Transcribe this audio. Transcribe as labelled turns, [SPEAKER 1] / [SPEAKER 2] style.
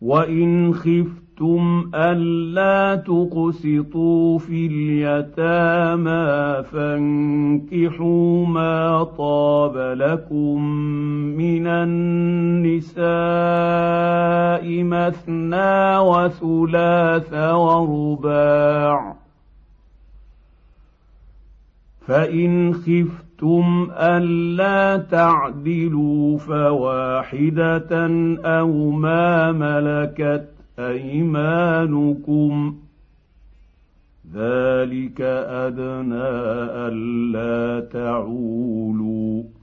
[SPEAKER 1] وإن خفتم ألا تقسطوا في اليتامى فانكحوا ما طاب لكم من النساء مثنى وثلاث ورباع، فإن خفتم ألا تعدلوا فواحدة أو ما ملكت أيمانكم، ذلك أدنى ألا تعولوا.